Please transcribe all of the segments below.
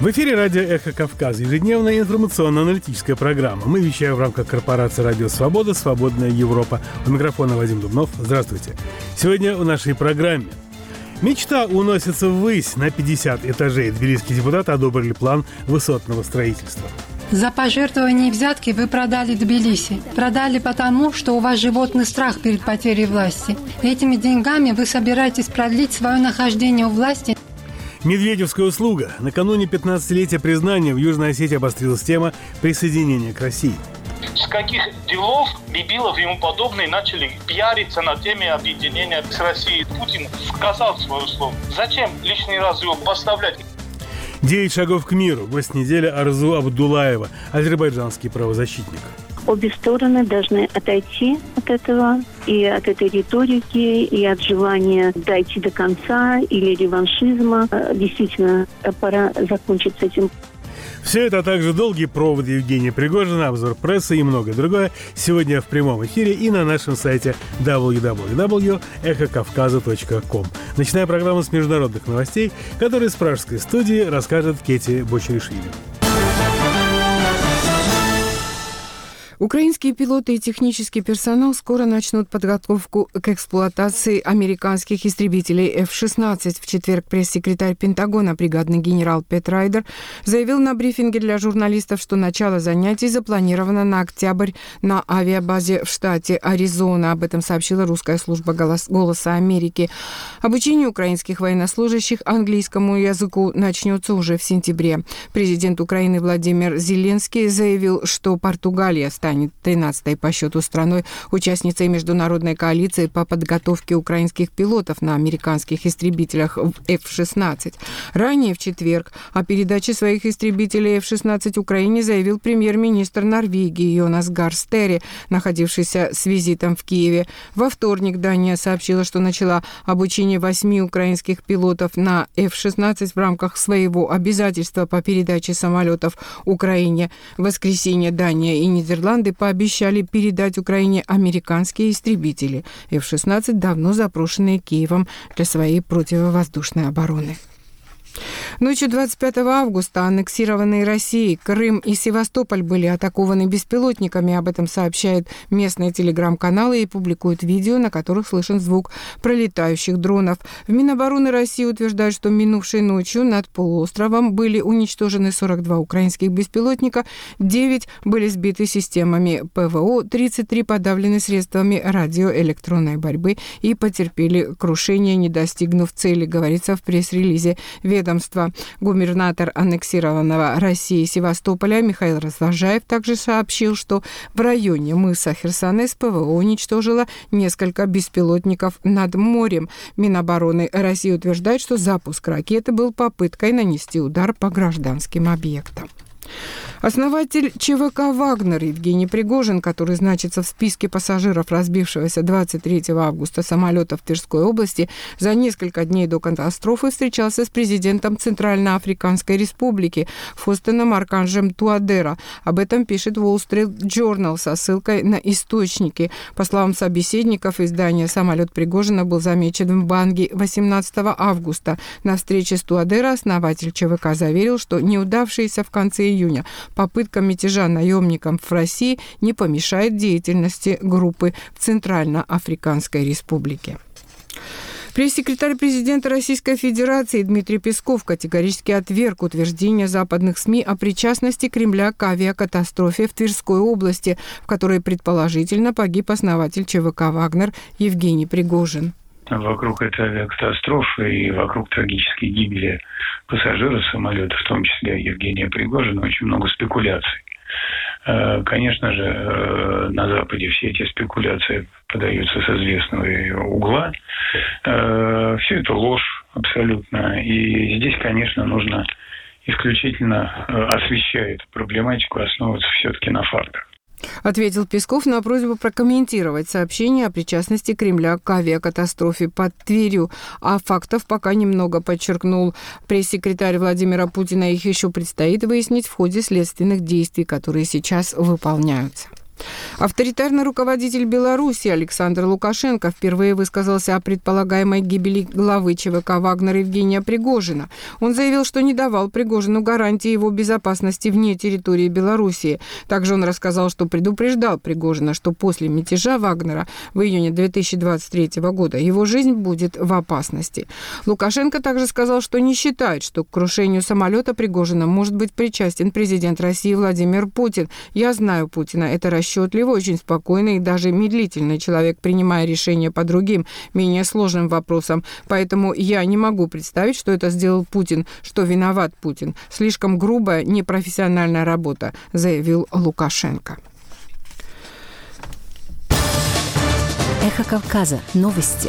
В эфире радио «Эхо Кавказа», ежедневная информационно-аналитическая программа. Мы вещаем в рамках корпорации «Радио Свобода», «Свободная Европа». У микрофона Вадим Дубнов. Здравствуйте. Сегодня в нашей программе. Мечта уносится ввысь. На 50 этажей тбилисские депутаты одобрили план высотного строительства. За пожертвование взятки вы продали Тбилиси. Продали потому, что у вас животный страх перед потерей власти. Этими деньгами вы собираетесь продлить свое нахождение у власти. Медведевская услуга. Накануне 15-летия признания в Южной Осетии обострилась тема присоединения к России. С каких делов Бибилов и ему подобные начали пиариться на теме объединения с Россией? Путин сказал свое слово. Зачем лишний раз его поставлять? 9 шагов к миру. Гость недели Арзу Абдуллаева, азербайджанский правозащитник. Обе стороны должны отойти от этого, и от этой риторики, и от желания дойти до конца, или реваншизма. Действительно, пора закончить с этим. Все это, а также долгий провод Евгения Пригожина, обзор прессы и многое другое сегодня в прямом эфире и на нашем сайте www.эхокавказа.ком. Начинаем программу с международных новостей, которые с пражской студии расскажет Кети Бочеришвили. Украинские пилоты и технический персонал скоро начнут подготовку к эксплуатации американских истребителей F-16. В четверг пресс-секретарь Пентагона, бригадный генерал Пэт Райдер, заявил на брифинге для журналистов, что начало занятий запланировано на октябрь на авиабазе в штате Аризона. Об этом сообщила русская служба «Голоса Америки». Обучение украинских военнослужащих английскому языку начнется уже в сентябре. Президент Украины Владимир Зеленский заявил, что Португалия станет 13-й по счету страной, участницей международной коалиции по подготовке украинских пилотов на американских истребителях F-16. Ранее в четверг о передаче своих истребителей F-16 Украине заявил премьер-министр Норвегии Йонас Гар Стере, находившийся с визитом в Киеве. Во вторник Дания сообщила, что начала обучение 8 украинских пилотов на F-16 в рамках своего обязательства по передаче самолетов Украине. В воскресенье Дания и Нидерланды пообещали передать Украине американские истребители F-16, давно запрошенные Киевом для своей противовоздушной обороны. Ночью 25 августа аннексированные Россией Крым и Севастополь были атакованы беспилотниками. Об этом сообщают местные телеграм-каналы и публикуют видео, на которых слышен звук пролетающих дронов. В Минобороны России утверждают, что минувшей ночью над полуостровом были уничтожены 42 украинских беспилотника, 9 были сбиты системами ПВО, 33 подавлены средствами радиоэлектронной борьбы и потерпели крушение, не достигнув цели, говорится в пресс-релизе ведомства. Губернатор аннексированного Россией Севастополя Михаил Развожаев также сообщил, что в районе мыса Херсонес ПВО уничтожило несколько беспилотников над морем. Минобороны России утверждает, что запуск ракеты был попыткой нанести удар по гражданским объектам. Основатель ЧВК «Вагнер» Евгений Пригожин, который значится в списке пассажиров разбившегося 23 августа самолета в Тверской области, за несколько дней до катастрофы встречался с президентом Центральноафриканской Республики Фостеном Арканжем Туадера. Об этом пишет Wall Street Journal со ссылкой на источники. По словам собеседников издания, самолет Пригожина был замечен в Банги 18 августа. На встрече с Туадера основатель ЧВК заверил, что неудавшиеся в конце июня попытка мятежа наемникам в России не помешает деятельности группы в Центральноафриканской Республике. Пресс-секретарь президента Российской Федерации Дмитрий Песков категорически отверг утверждения западных СМИ о причастности Кремля к авиакатастрофе в Тверской области, в которой предположительно погиб основатель ЧВК «Вагнер» Евгений Пригожин. Вокруг этой авиакатастрофы и вокруг трагической гибели пассажира самолета, в том числе Евгения Пригожина, очень много спекуляций. Конечно же, на Западе все эти спекуляции подаются с известного угла. Все это ложь абсолютно. И здесь, конечно, нужно исключительно, освещая эту проблематику, основываться все-таки на фактах. Ответил Песков на просьбу прокомментировать сообщение о причастности Кремля к авиакатастрофе под Тверью. А фактов пока немного, подчеркнул пресс-секретарь Владимира Путина. Их еще предстоит выяснить в ходе следственных действий, которые сейчас выполняются. Авторитарный руководитель Беларуси Александр Лукашенко впервые высказался о предполагаемой гибели главы ЧВК «Вагнер» Евгения Пригожина. Он заявил, что не давал Пригожину гарантии его безопасности вне территории Белоруссии. Также он рассказал, что предупреждал Пригожина, что после мятежа Вагнера в июне 2023 года его жизнь будет в опасности. Лукашенко также сказал, что не считает, что к крушению самолета Пригожина может быть причастен президент России Владимир Путин. «Я знаю Путина. Это расчетливый, очень спокойный и даже медлительный человек, принимая решения по другим, менее сложным вопросам. Поэтому я не могу представить, что это сделал Путин, что виноват Путин. Слишком грубая, непрофессиональная работа», заявил Лукашенко. Эхо Кавказа. Новости.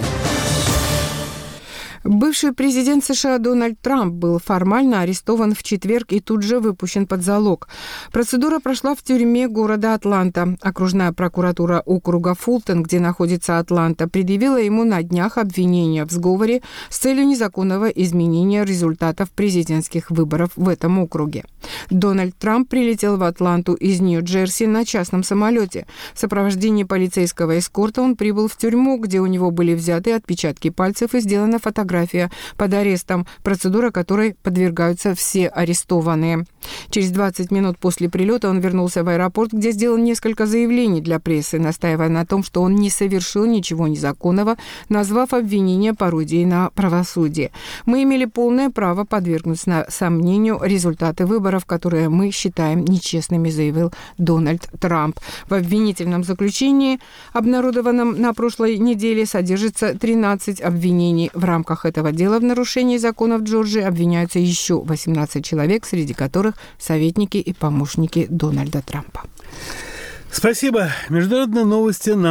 Бывший президент США Дональд Трамп был формально арестован в четверг и тут же выпущен под залог. Процедура прошла в тюрьме города Атланта. Окружная прокуратура округа Фултон, где находится Атланта, предъявила ему на днях обвинение в сговоре с целью незаконного изменения результатов президентских выборов в этом округе. Дональд Трамп прилетел в Атланту из Нью-Джерси на частном самолете. В сопровождении полицейского эскорта он прибыл в тюрьму, где у него были взяты отпечатки пальцев и сделана фотография под арестом, процедура которой подвергаются все арестованные. Через 20 минут после прилета он вернулся в аэропорт, где сделал несколько заявлений для прессы, настаивая на том, что он не совершил ничего незаконного, назвав обвинение пародией на правосудие. «Мы имели полное право подвергнуть сомнению результаты выборов, которые мы считаем нечестными», заявил Дональд Трамп. В обвинительном заключении, обнародованном на прошлой неделе, содержится 13 обвинений. В рамках этого дела в нарушении законов Джорджии обвиняются еще 18 человек, среди которых советники и помощники Дональда Трампа. Спасибо. Международные новости нам